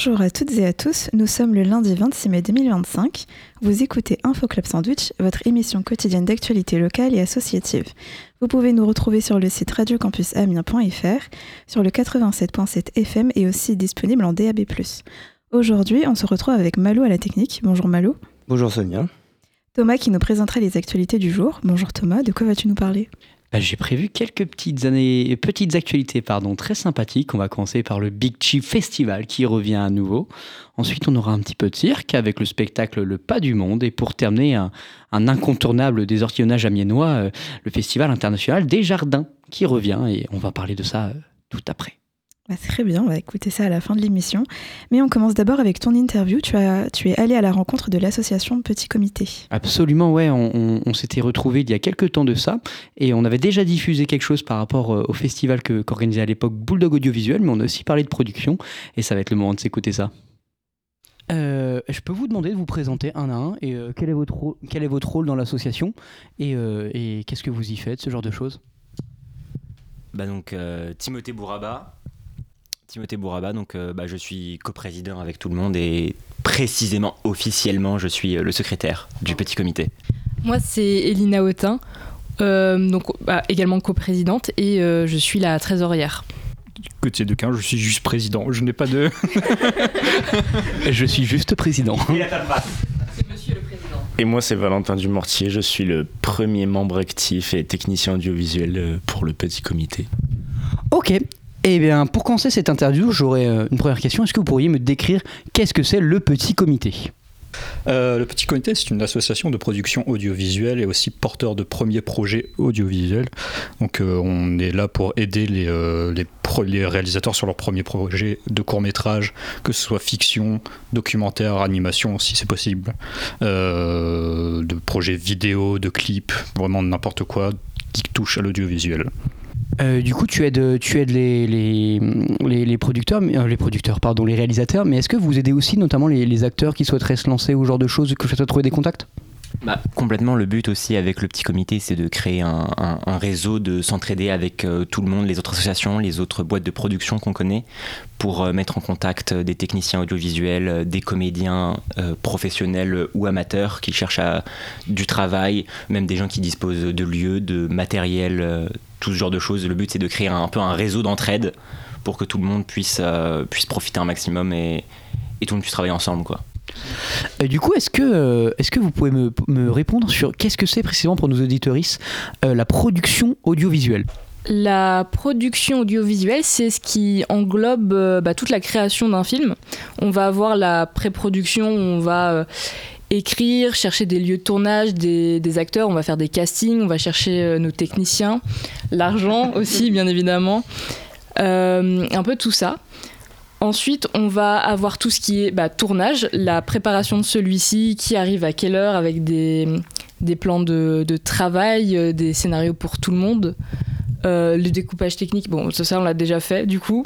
Bonjour à toutes et à tous, nous sommes le lundi 26 mai 2025. Vous écoutez Info Club Sandwich, votre émission quotidienne d'actualité locale et associative. Vous pouvez nous retrouver sur le site radiocampusamiens.fr, sur le 87.7 FM et aussi disponible en DAB+. Aujourd'hui, on se retrouve avec Malo à la technique. Bonjour Malo. Bonjour Sonia. Thomas qui nous présentera les actualités du jour. Bonjour Thomas, de quoi vas-tu nous parler ? J'ai prévu quelques petites actualités très sympathiques. On va commencer par le Big Chief Festival qui revient à nouveau. Ensuite, on aura un petit peu de cirque avec le spectacle Le Pas du Monde. Et pour terminer, un incontournable des ortillonnages amiénois, le Festival international des jardins qui revient. Et on va parler de ça tout après. Très bien, on va écouter ça à la fin de l'émission. Mais on commence d'abord avec ton interview. Tu es allé à la rencontre de l'association Petit Comité. Absolument, ouais. On s'était retrouvés il y a quelques temps de ça. Et on avait déjà diffusé quelque chose par rapport au festival qu'organisait à l'époque Bulldog Audiovisuel. Mais on a aussi parlé de production. Et ça va être le moment de s'écouter ça. Je peux vous demander de vous présenter un à un. Et quel est votre rôle dans l'association et qu'est-ce que vous y faites, ce genre de choses? Timothée Bouraba, je suis coprésident avec tout le monde et précisément, officiellement, je suis le secrétaire du Petit Comité. Moi, c'est Elina Autin, également coprésidente et je suis la trésorière. Côté de Quin, je suis juste président, je n'ai pas de... Je suis juste président. Il a ta place. C'est monsieur le président. Et moi, c'est Valentin Dumortier, je suis le premier membre actif et technicien audiovisuel pour le Petit Comité. Ok. Eh bien, pour commencer cette interview, j'aurais une première question. Est-ce que vous pourriez me décrire qu'est-ce que c'est le Petit Comité ? Le Petit Comité, c'est une association de production audiovisuelle et aussi porteur de premiers projets audiovisuels. Donc, on est là pour aider les réalisateurs sur leurs premiers projets de courts-métrages, que ce soit fiction, documentaire, animation, si c'est possible, de projets vidéo, de clips, vraiment n'importe quoi qui touche à l'audiovisuel. Du coup, tu aides les producteurs, les réalisateurs, mais est-ce que vous aidez aussi notamment les acteurs qui souhaiteraient se lancer ou ce genre de choses, que vous souhaitez trouver des contacts ? Complètement, le but aussi avec le Petit Comité, c'est de créer un réseau, de s'entraider avec tout le monde, les autres associations, les autres boîtes de production qu'on connaît, pour mettre en contact des techniciens audiovisuels, des comédiens professionnels ou amateurs qui cherchent du travail, même des gens qui disposent de lieux, de matériel, tout ce genre de choses. Le but, c'est de créer un peu un réseau d'entraide pour que tout le monde puisse profiter un maximum et tout le monde puisse travailler ensemble, quoi. Du coup, est-ce que vous pouvez me répondre sur qu'est-ce que c'est précisément pour nos auditeuristes la production audiovisuelle ? La production audiovisuelle, c'est ce qui englobe toute la création d'un film. On va avoir la pré-production, on va écrire, chercher des lieux de tournage, des acteurs, on va faire des castings, on va chercher nos techniciens, l'argent aussi, bien évidemment, un peu tout ça. Ensuite, on va avoir tout ce qui est tournage, la préparation de celui-ci, qui arrive à quelle heure, avec des plans de travail, des scénarios pour tout le monde. Le découpage technique, ça on l'a déjà fait du coup.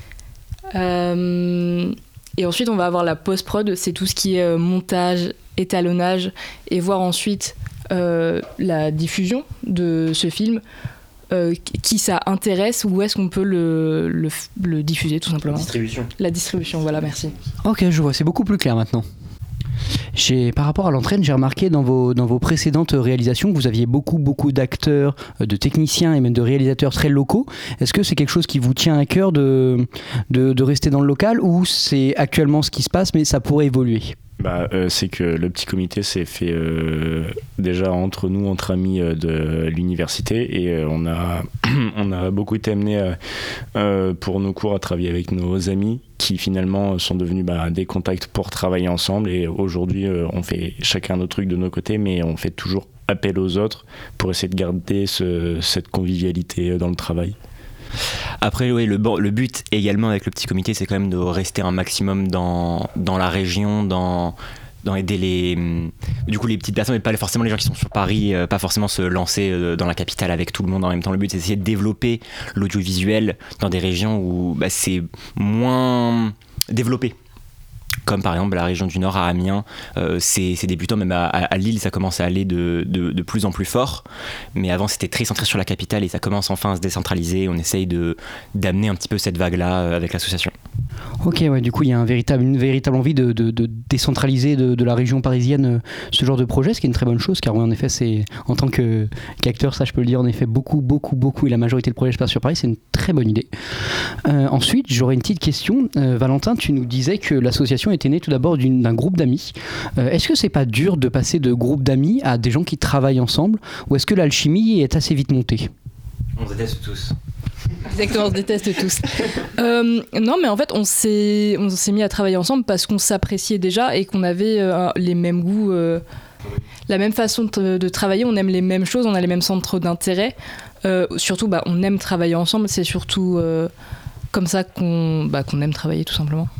Et ensuite, on va avoir la post-prod, c'est tout ce qui est montage, étalonnage, et voir ensuite la diffusion de ce film. Qui ça intéresse, où est-ce qu'on peut le diffuser tout simplement. La distribution, voilà, merci. Ok, je vois, c'est beaucoup plus clair maintenant. Par rapport à l'entraîne, j'ai remarqué dans vos précédentes réalisations que vous aviez beaucoup d'acteurs, de techniciens et même de réalisateurs très locaux. Est-ce que c'est quelque chose qui vous tient à cœur de rester dans le local, ou c'est actuellement ce qui se passe mais ça pourrait évoluer ? C'est que le Petit Comité s'est fait déjà entre nous, entre amis de l'université, et on a beaucoup été amenés pour nos cours à travailler avec nos amis qui finalement sont devenus des contacts pour travailler ensemble, et aujourd'hui on fait chacun notre truc de nos côtés, mais on fait toujours appel aux autres pour essayer de garder cette convivialité dans le travail. Après, oui, le but également avec le Petit Comité, c'est quand même de rester un maximum dans la région, dans aider les petites personnes, mais pas forcément les gens qui sont sur Paris, pas forcément se lancer dans la capitale avec tout le monde en même temps. Le but, c'est d'essayer de développer l'audiovisuel dans des régions où c'est moins développé. Comme par exemple la région du Nord, à Amiens, c'est débutant, même à Lille ça commence à aller de plus en plus fort, mais avant c'était très centré sur la capitale et ça commence enfin à se décentraliser. On essaye d'amener un petit peu cette vague là avec l'association. Ok, ouais, du coup, il y a une véritable envie de décentraliser de la région parisienne ce genre de projet, ce qui est une très bonne chose, car oui, en effet, c'est, en tant qu'acteur, ça je peux le dire, en effet, beaucoup, et la majorité de projets se passent sur Paris, c'est une très bonne idée. Ensuite, j'aurais une petite question. Valentin, tu nous disais que l'association était née tout d'abord d'un groupe d'amis. Est-ce que c'est pas dur de passer de groupe d'amis à des gens qui travaillent ensemble, ou est-ce que l'alchimie est assez vite montée ? On se déteste tous. Exactement, on se déteste tous. Non, mais en fait, on s'est mis à travailler ensemble parce qu'on s'appréciait déjà et qu'on avait les mêmes goûts, la même façon de travailler. On aime les mêmes choses, on a les mêmes centres d'intérêt. Surtout, on aime travailler ensemble. C'est surtout comme ça qu'on aime travailler, tout simplement.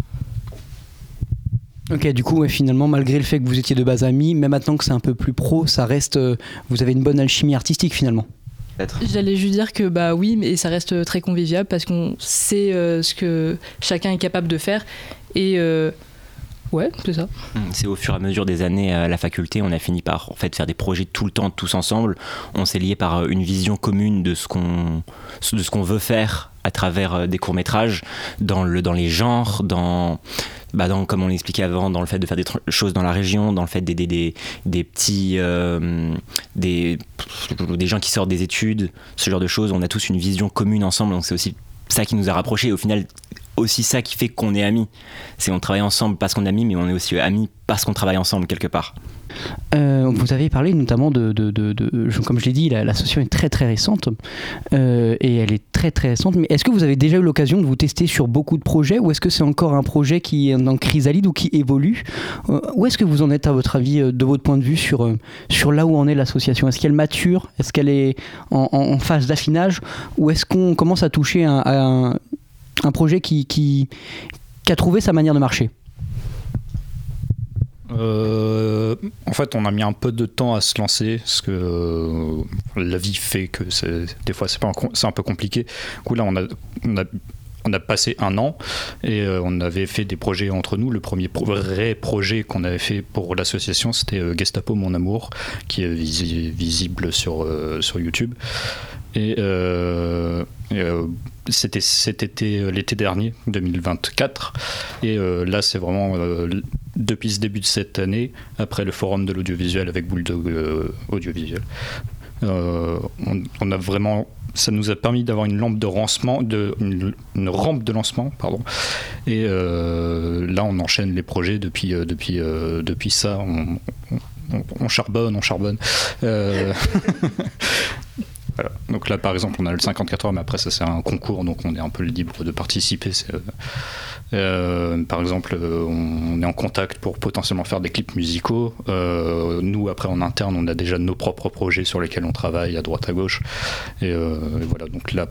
Ok, du coup, ouais, finalement, malgré le fait que vous étiez de base amis, même maintenant que c'est un peu plus pro, ça reste, vous avez une bonne alchimie artistique finalement. J'allais juste dire que oui, mais ça reste très convivial parce qu'on sait ce que chacun est capable de faire et ouais, c'est ça. C'est au fur et à mesure des années à la faculté, on a fini par en fait faire des projets tout le temps, tous ensemble. On s'est liés par une vision commune de ce qu'on veut faire à travers des courts-métrages, dans les genres, dans, comme on l'expliquait avant, dans le fait de faire des choses dans la région, dans le fait d'aider des petits des gens qui sortent des études, ce genre de choses. On a tous une vision commune ensemble, donc c'est aussi ça qui nous a rapprochés. Au final, aussi ça qui fait qu'on est amis. C'est on travaille ensemble parce qu'on est amis, mais on est aussi amis parce qu'on travaille ensemble quelque part. Vous avez parlé notamment comme je l'ai dit, l'association est très très récente et elle est très très récente, mais est-ce que vous avez déjà eu l'occasion de vous tester sur beaucoup de projets ou est-ce que c'est encore un projet qui est en chrysalide ou qui évolue où est-ce que vous en êtes à votre avis, de votre point de vue sur là où en est l'association? Est-ce qu'elle mature? Est-ce qu'elle est en phase d'affinage ou est-ce qu'on commence à toucher un projet qui a trouvé sa manière de marcher? En fait, on a mis un peu de temps à se lancer parce que la vie fait que des fois c'est un peu compliqué. Du coup, là, on a passé 1 an et on avait fait des projets entre nous. Le premier vrai projet qu'on avait fait pour l'association, c'était Gestapo Mon Amour, qui est visible sur YouTube. Et c'était cet été, l'été dernier, 2024. Et là, c'est vraiment depuis ce début de cette année, après le forum de l'audiovisuel avec Bulldog Audiovisuel, on a vraiment, ça nous a permis d'avoir une rampe de lancement, pardon. Et là, on enchaîne les projets depuis ça. On charbonne. Voilà. Donc là, par exemple, on a le 54 heures, mais après, ça, c'est un concours, donc on est un peu libre de participer. Par exemple, on est en contact pour potentiellement faire des clips musicaux. Nous, après, en interne, on a déjà nos propres projets sur lesquels on travaille à droite, à gauche. Et voilà, donc là,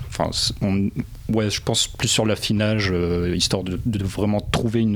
je pense plus sur l'affinage, histoire de vraiment trouver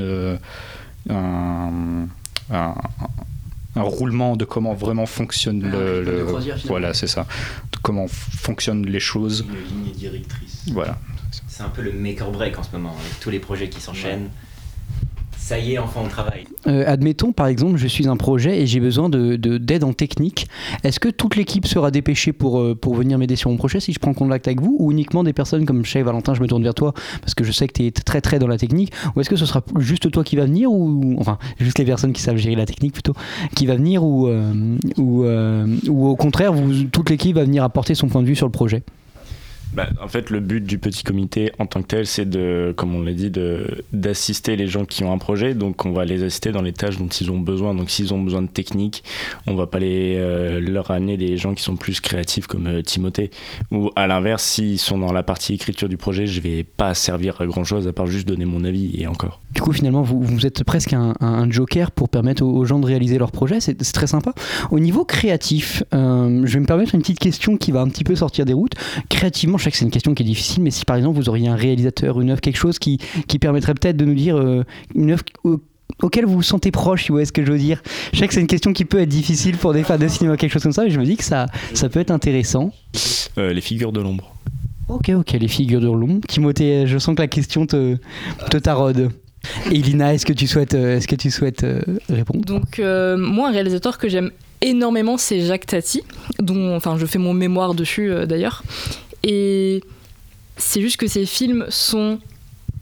un roulement de comment vraiment fonctionne voilà, c'est ça, de comment fonctionnent les choses, une ligne directrice. Voilà, c'est un peu le make or break en ce moment avec tous les projets qui s'enchaînent. Ouais. Ça y est, enfin on travaille. Admettons par exemple, je suis un projet et j'ai besoin d'aide en technique. Est-ce que toute l'équipe sera dépêchée pour venir m'aider sur mon projet si je prends contact avec vous, ou uniquement des personnes comme chez Valentin, je me tourne vers toi parce que je sais que tu es très très dans la technique, ou est-ce que ce sera juste toi qui va venir, ou enfin juste les personnes qui savent gérer la technique plutôt qui va venir, ou au contraire toute l'équipe va venir apporter son point de vue sur le projet? En fait, le but du petit comité en tant que tel, c'est comme on l'a dit, d'assister les gens qui ont un projet. Donc, on va les assister dans les tâches dont ils ont besoin. Donc, s'ils ont besoin de technique, on va pas leur amener des gens qui sont plus créatifs comme Timothée. Ou à l'inverse, s'ils sont dans la partie écriture du projet, je vais pas servir à grand chose à part juste donner mon avis et encore. Du coup, finalement, vous êtes presque un joker pour permettre aux gens de réaliser leur projet. C'est très sympa. Au niveau créatif, je vais me permettre une petite question qui va un petit peu sortir des routes. Créativement, je sais que c'est une question qui est difficile, mais si par exemple vous auriez un réalisateur, une œuvre, quelque chose qui permettrait peut-être de nous dire une œuvre auquel vous vous sentez proche, vous voyez ce que je veux dire. Je sais que c'est une question qui peut être difficile pour des fans de cinéma, quelque chose comme ça, mais je me dis que ça peut être intéressant. Les figures de l'ombre. Ok, les figures de l'ombre. Timothée, je sens que la question te taraude. Et Lina, est-ce que tu souhaites répondre? Donc moi, un réalisateur que j'aime énormément, c'est Jacques Tati, dont je fais mon mémoire dessus d'ailleurs. Et c'est juste que ces films sont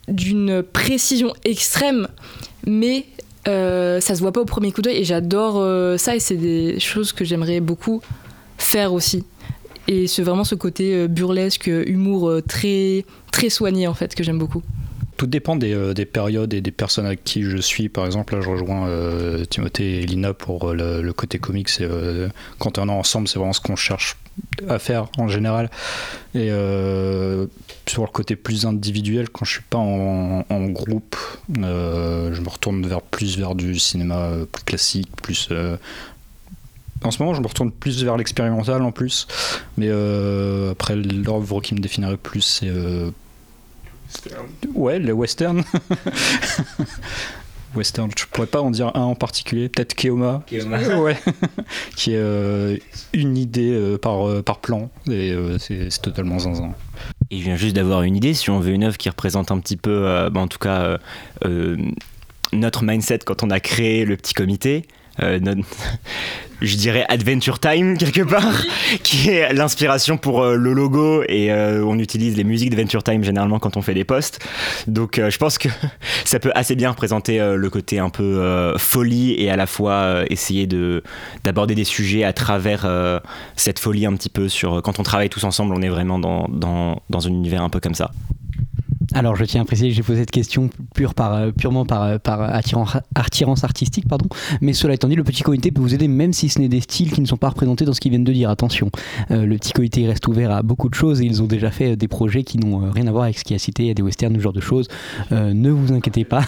d'une précision extrême, mais ça se voit pas au premier coup d'œil, et j'adore ça, et c'est des choses que j'aimerais beaucoup faire aussi. Et c'est vraiment ce côté burlesque, humour très, très soigné en fait, que j'aime beaucoup. Tout dépend des périodes et des personnes avec qui je suis. Par exemple, là, je rejoins Timothée et Lina pour le côté comique. Quand on est ensemble, c'est vraiment ce qu'on cherche à faire en général. Et sur le côté plus individuel, quand je suis pas en groupe, je me retourne vers du cinéma plus classique, plus... En ce moment, je me retourne plus vers l'expérimental en plus. Mais après, l'œuvre qui me définirait plus, c'est... Ouais, le western. Western, je pourrais pas en dire un en particulier, peut-être Keoma. Ouais. Qui est une idée par plan, et c'est totalement zinzin. Et je viens juste d'avoir une idée, si on veut une œuvre qui représente un petit peu, en tout cas, notre mindset quand on a créé le petit comité, je dirais Adventure Time quelque part, qui est l'inspiration pour le logo, et on utilise les musiques d'Adventure Time généralement quand on fait des posts, donc je pense que ça peut assez bien représenter le côté un peu folie, et à la fois essayer d'aborder des sujets à travers cette folie un petit peu sur quand on travaille tous ensemble, on est vraiment dans un univers un peu comme ça. Alors, je tiens à préciser que j'ai posé cette question purement par attirance artistique, mais cela étant dit, le petit comité peut vous aider même si ce n'est des styles qui ne sont pas représentés dans ce qu'ils viennent de dire. Attention, le petit comité reste ouvert à beaucoup de choses, et ils ont déjà fait des projets qui n'ont rien à voir avec ce qui a cité, des westerns, ce genre de choses. Ne vous inquiétez pas.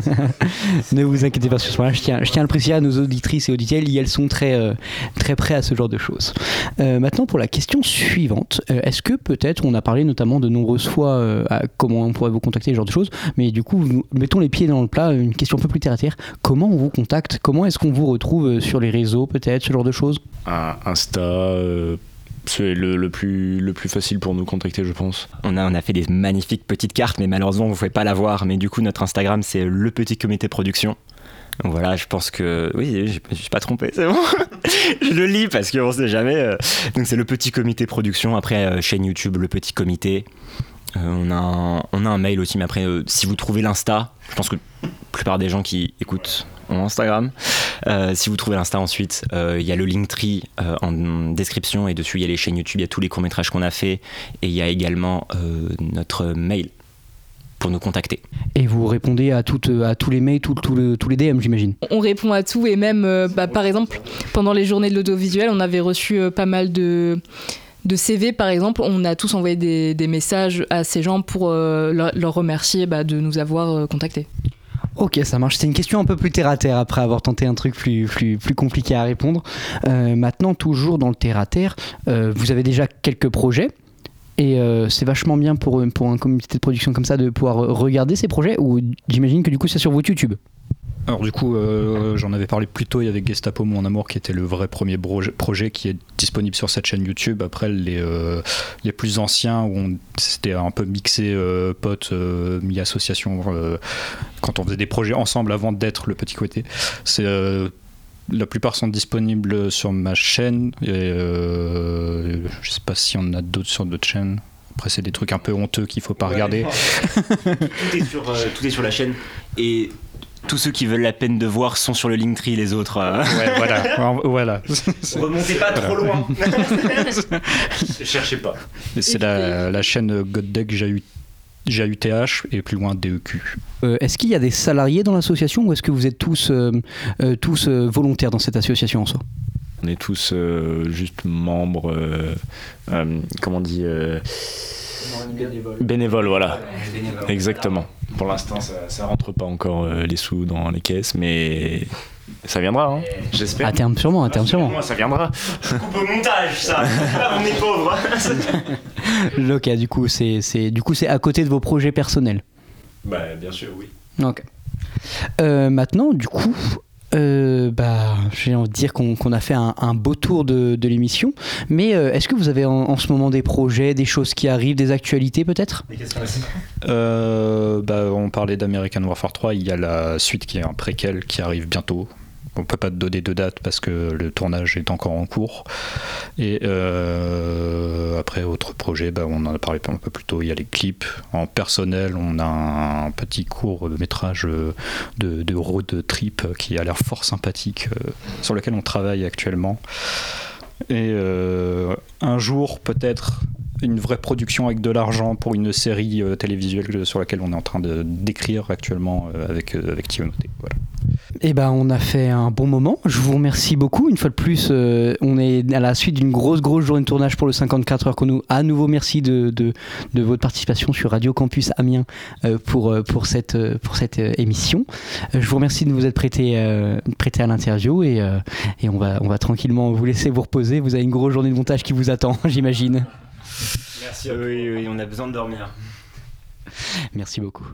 Ne vous inquiétez pas sur ce point-là. Je tiens à le préciser à nos auditrices et auditeurs, elles sont très prêts à ce genre de choses. Maintenant, pour la question suivante, est-ce que peut-être, on a parlé notamment de nombreuses fois à comment on pourrait vous contacter, ce genre de choses, mais du coup, mettons les pieds dans le plat, une question un peu plus terre à terre. Comment on vous contacte? Comment est-ce qu'on vous retrouve sur les réseaux, peut-être, ce genre de choses? Insta, c'est le plus facile pour nous contacter, je pense. On a fait des magnifiques petites cartes, mais malheureusement, vous ne pouvez pas la voir. Mais du coup, notre Instagram, c'est le petit comité production. Donc voilà, je pense que... Oui, je ne suis pas trompé, c'est bon. Je le lis parce qu'on ne sait jamais. Donc c'est le petit comité production. Après, chaîne YouTube, le petit comité. On a un mail aussi, mais après, si vous trouvez l'Insta, je pense que la plupart des gens qui écoutent ont Instagram. Si vous trouvez l'Insta ensuite, il y a le Linktree en description, et dessus il y a les chaînes YouTube, il y a tous les courts-métrages qu'on a fait, et il y a également notre mail pour nous contacter. Et vous répondez à tous les mails, tous les DM, j'imagine? On répond à tout, et même, par exemple, pendant les journées de l'audiovisuel, on avait reçu pas mal de CV, par exemple. On a tous envoyé des messages à ces gens pour leur remercier de nous avoir contactés. Ok, ça marche. C'est une question un peu plus terre à terre après avoir tenté un truc plus compliqué à répondre. Maintenant, toujours dans le terre à terre, vous avez déjà quelques projets. Et c'est vachement bien pour un comité de production comme ça de pouvoir regarder ces projets, ou j'imagine que du coup c'est sur votre YouTube? Alors du coup, j'en avais parlé plus tôt, il y avait Gestapo Mon Amour qui était le vrai premier projet qui est disponible sur cette chaîne YouTube. Après les plus anciens, où c'était un peu mixé potes, mi-association, quand on faisait des projets ensemble avant d'être le petit côté. La plupart sont disponibles sur ma chaîne, et je sais pas si on a d'autres sur d'autres chaînes. Après, c'est des trucs un peu honteux qu'il faut pas regarder. Tout est sur la chaîne, et tous ceux qui veulent la peine de voir sont sur le Linktree, les autres. Ouais, voilà. Remontez pas trop loin. Cherchez pas. C'est la chaîne Goddeck JUTH et plus loin DEQ. Est-ce qu'il y a des salariés dans l'association, ou est-ce que vous êtes tous volontaires dans cette association en soi? On est tous juste membres, comment on dit bénévoles, voilà. Bénévole. Exactement. Pour l'instant, ça rentre pas encore les sous dans les caisses, mais ça viendra, j'espère. À terme sûrement. Ça viendra. Je coupe au montage, ça. On est pauvres. Ok, du coup, c'est à côté de vos projets personnels. Bien sûr, oui. Ok. Maintenant, du coup, j'ai envie de dire qu'on a fait un beau tour de l'émission, mais est-ce que vous avez en ce moment des projets, des choses qui arrivent, des actualités peut-être? On parlait d'American Warfare 3, il y a la suite qui est un préquel qui arrive bientôt. on peut pas te donner de date parce que le tournage est encore en cours. Et après, autre projet, on en a parlé un peu plus tôt, il y a les clips. En personnel, on a un petit court de métrage de road trip qui a l'air fort sympathique, sur lequel on travaille actuellement. Et un jour, peut-être, une vraie production avec de l'argent pour une série télévisuelle sur laquelle on est en train d'écrire actuellement avec Timothée. Voilà. Eh ben, on a fait un bon moment. Je vous remercie beaucoup. Une fois de plus, on est à la suite d'une grosse journée de tournage pour le 54 heures chrono. À nouveau, merci de votre participation sur Radio Campus Amiens pour cette émission. Je vous remercie de vous être prêté à l'interview et on va tranquillement vous laisser vous reposer. Vous avez une grosse journée de montage qui vous attend, j'imagine. Merci. Oui, on a besoin de dormir. Merci beaucoup.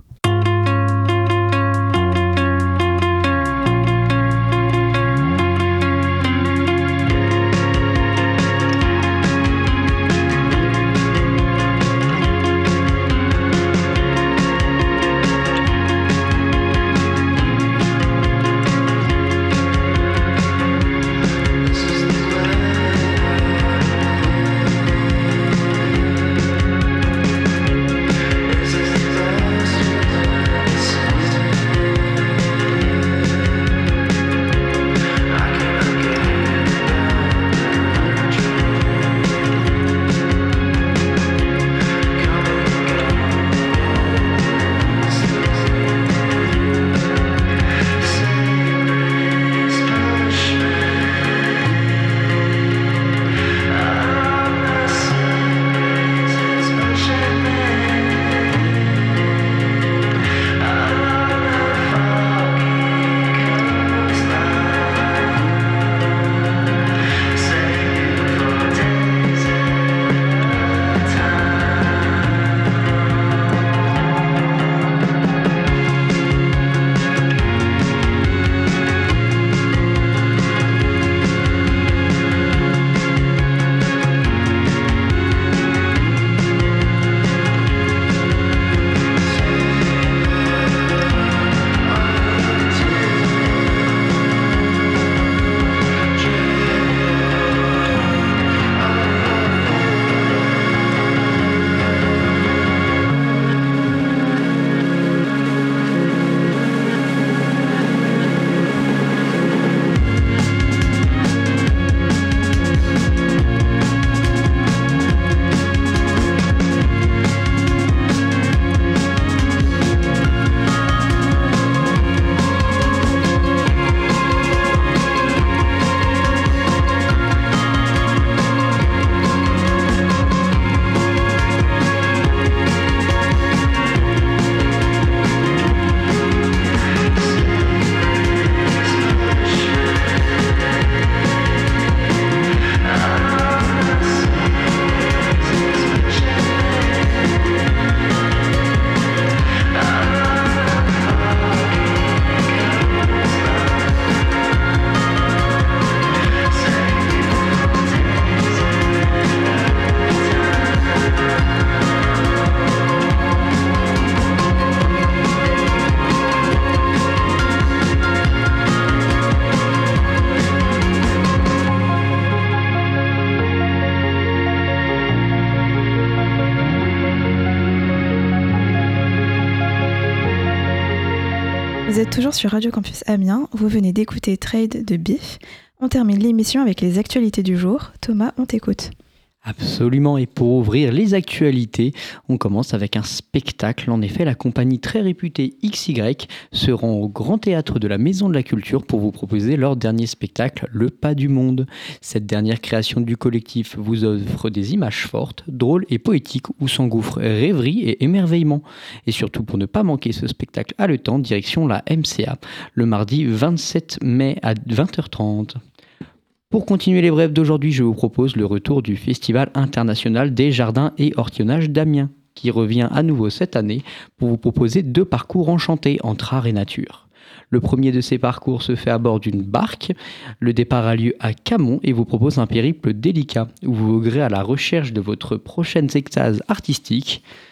Vous êtes toujours sur Radio Campus Amiens, vous venez d'écouter Trade de Biff. On termine l'émission avec les actualités du jour. Thomas, on t'écoute. Absolument, et pour ouvrir les actualités, on commence avec un spectacle. En effet, la compagnie très réputée XY se rend au Grand Théâtre de la Maison de la Culture pour vous proposer leur dernier spectacle, Le Pas du Monde. Cette dernière création du collectif vous offre des images fortes, drôles et poétiques où s'engouffrent rêverie et émerveillement. Et surtout, pour ne pas manquer ce spectacle haletant, direction la MCA, le mardi 27 mai à 20h30. Pour continuer les brèves d'aujourd'hui, je vous propose le retour du Festival international des jardins et ortillonnage d'Amiens, qui revient à nouveau cette année pour vous proposer 2 parcours enchantés entre art et nature. Le premier de ces parcours se fait à bord d'une barque. Le départ a lieu à Camon et vous propose un périple délicat où vous voguerez à la recherche de votre prochaine extase artistique.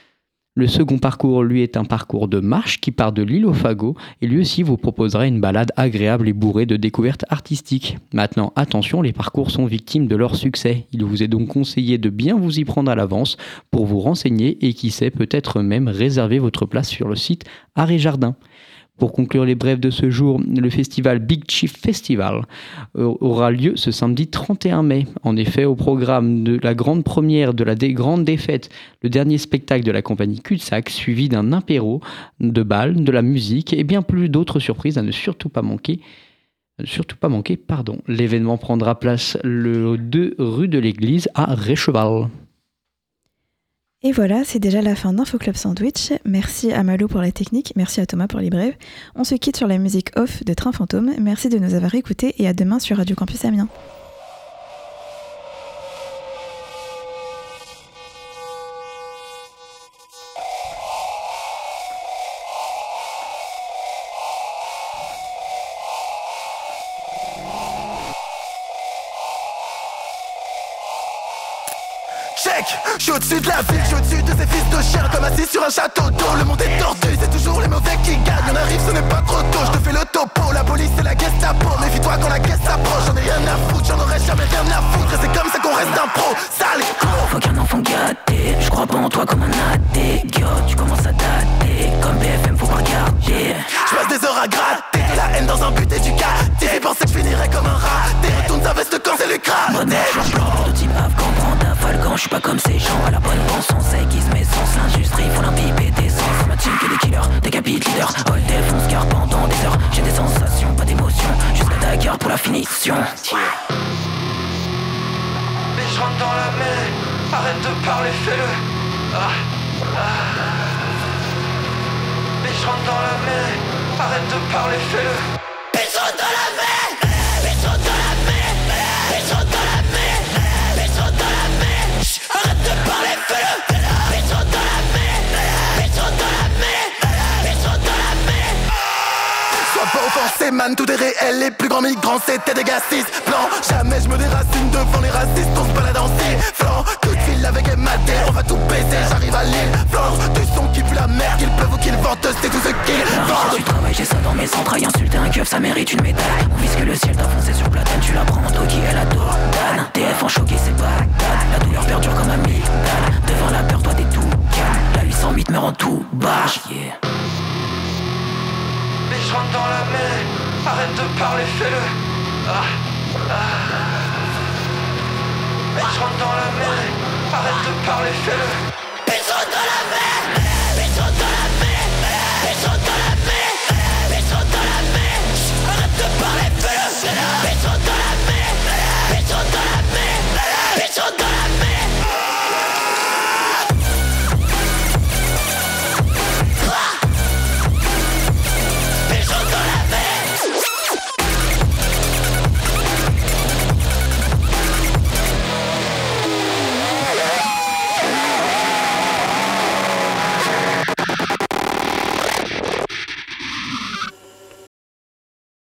Le second parcours, lui, est un parcours de marche qui part de l'île au Fagot et lui aussi vous proposera une balade agréable et bourrée de découvertes artistiques. Maintenant, attention, les parcours sont victimes de leur succès. Il vous est donc conseillé de bien vous y prendre à l'avance pour vous renseigner et qui sait peut-être même réserver votre place sur le site Art et Jardin. Pour conclure les brèves de ce jour, le festival Big Chief Festival aura lieu ce samedi 31 mai. En effet, au programme de la grande première de la grande défaite, le dernier spectacle de la compagnie Cul-de-Sac, suivi d'un apéro, de bal, de la musique et bien plus d'autres surprises à ne surtout pas manquer. L'événement prendra place le 2 rue de l'Église à Récheval. Et voilà, c'est déjà la fin d'Info Club Sandwich. Merci à Malo pour la technique, merci à Thomas pour les brèves. On se quitte sur la musique off de Train Fantôme. Merci de nous avoir écoutés et à demain sur Radio Campus Amiens. Je suis au-dessus de la ville, je suis au-dessus de ces fils de chiens comme assis sur un château d'eau. Le monde est tordu, c'est toujours les mauvais qui gagnent. On arrive, ce n'est pas trop tôt, je te fais le topo. La police et la Gestapo, méfie-toi quand la caisse s'approche. J'en ai rien à foutre, j'en aurais jamais rien à foutre. Et c'est comme ça qu'on reste un pro, sale. Faut qu'un enfant gâté, je crois pas en toi comme un athée. Yo, tu commences à dater, comme BFM faut pas regarder. Je passe des heures à gratter, de la haine dans un but éducatif. Ils pensaient que je finirais comme un raté. Retourne ta veste quand c'est Lucas. Modèle, prototype afghan, brandin, falcon. Je suis pas comme ces gens à la bonne pensée. On sait qui se met sans l'industrie, faut l'imbiber d'essence. Ma team que des killers, décapite leader. All défonce car pendant des heures, j'ai des sensations, pas d'émotions. Jusqu'à ta garde pour la finition. Mais je rentre dans la mêlée, arrête de parler, fais-le. Mais je rentre dans la mêlée, arrête de parler, fais-le. Mais je rentre dans la mêlée, mais je rentre dans la mêlée, mais je rentre dans la mêlée, mais je rentre dans la mêlée. Arrête de parler, fais-le. Mais je rentre dans la mêlée, mais je rentre dans la mêlée, mais je rentre dans la mêlée. Sois pas offensé, man, tout est réel. Les plus grands migrants, c'était des gars cis blancs. Jamais je me déracine devant les racistes. On se balade en sifflant. Coup de fil avec MAD, on va tout baiser. J'arrive à Lille, Flandre. Du son qui pue la mer, qu'il pleuve ou qu'il vente, c'est tout ce qu'ils vendent. Tu travailles, j'ai ça dans mes entrailles. Insulter un keuf, ça mérite une médaille. On vise que le ciel t'a foncé sur platane. Tu la prends en doggy, elle adore Dan. TF en choqué, c'est Bagdad. La douleur perdure comme amygdale. Devant la peur, toi t'es tout calme. La 808 me rend tout barge. Yeah. Mais je rentre dans la mêlée, arrête de parler, fais-le. Mais je rentre dans la mêlée, arrête de parler, fais-le. Mais je rentre dans la mêlée, mais je rentre dans